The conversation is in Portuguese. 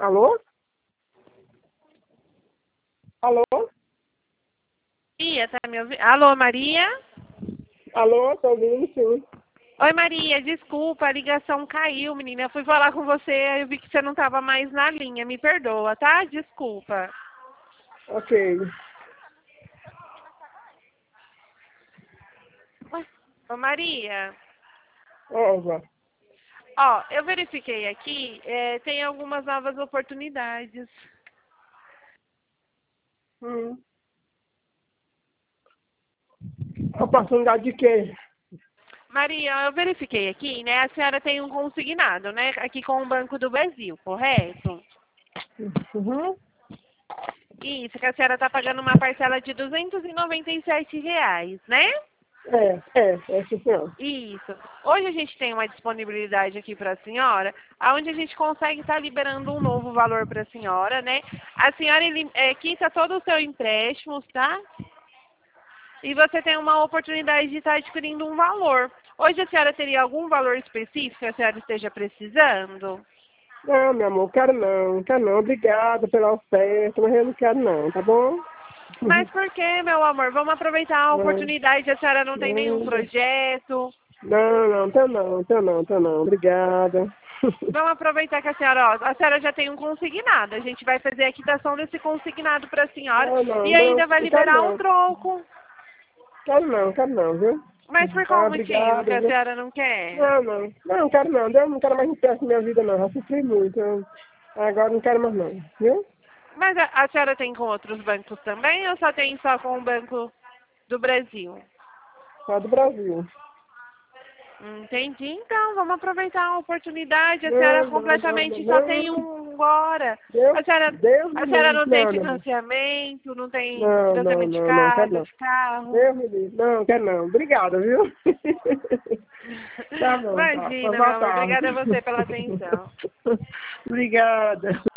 Alô? Alô? Maria, tá me ouvindo? Alô, Maria? Alô, tô ouvindo, sim. Oi, Maria, desculpa, a ligação caiu, menina. Eu fui falar com você, eu vi que você não estava mais na linha. Me perdoa, tá? Desculpa. Ok. Ô, Maria, Ova. ó, eu verifiquei aqui, tem algumas novas oportunidades. Hum. Oportunidade de quê? Maria, eu verifiquei aqui, né? A senhora tem um consignado, né? Aqui com o Banco do Brasil, correto? Uhum. Isso, que a senhora está pagando uma parcela de R$ 297, né? É sim, senhor. Isso. Hoje a gente tem uma disponibilidade aqui para a senhora, onde a gente consegue estar liberando um novo valor para a senhora, né? A senhora quita todo o seu empréstimo, tá? E você tem uma oportunidade de estar adquirindo um valor. Hoje a senhora teria algum valor específico que a senhora esteja precisando? Não, meu amor, quero não. Obrigada pela oferta, mas eu não quero não, tá bom? Mas por que, meu amor? Vamos aproveitar a Não, oportunidade. A senhora não tem nenhum não, projeto. tô não. Obrigada. Vamos aproveitar que a senhora já tem um consignado. A gente vai fazer a quitação desse consignado para a senhora e ainda vai Não quero liberar um não. troco. Quero não, viu? Mas por Tá, qual motivo que obrigada, a viu? senhora não quer? Não quero não. Eu não quero mais empréstimo na minha vida não. Já sofri muito. Agora não quero mais não, viu? Mas a senhora tem com outros bancos também ou só tem só com o Banco do Brasil? Só do Brasil. Entendi. Então, vamos aproveitar a oportunidade. A senhora completamente só tem um agora. Deus me A senhora livre. não tem financiamento, não tem financiamento de Não, quero casa, não. de carro. Deus me livre. Não, quero não. Obrigada, viu? Tá bom, tá. Imagina, meu Boa amor. tarde. Obrigada a você pela atenção. Obrigada.